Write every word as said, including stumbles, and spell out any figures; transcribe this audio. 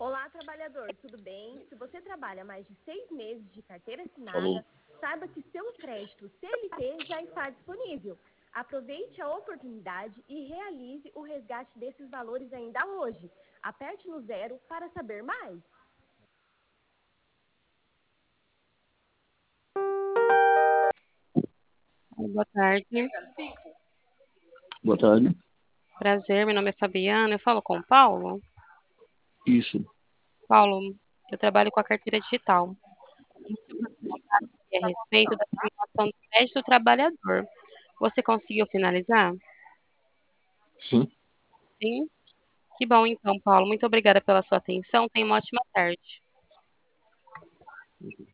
Olá, trabalhador, tudo bem? Se você trabalha mais de seis meses de carteira Alô? assinada, saiba que seu crédito C L T já está disponível. Aproveite a oportunidade e realize o resgate desses valores ainda hoje. Aperte no zero para saber mais. Boa tarde, Boa tarde. prazer, meu nome é Fabiana, eu falo com o Paulo. Isso. Paulo, eu trabalho com a carteira digital. O motivo do meu contato é a respeito da simulação do crédito do trabalhador. Você conseguiu finalizar? Sim. Sim? Que bom então, Paulo. Muito obrigada pela sua atenção. Tenha uma ótima tarde.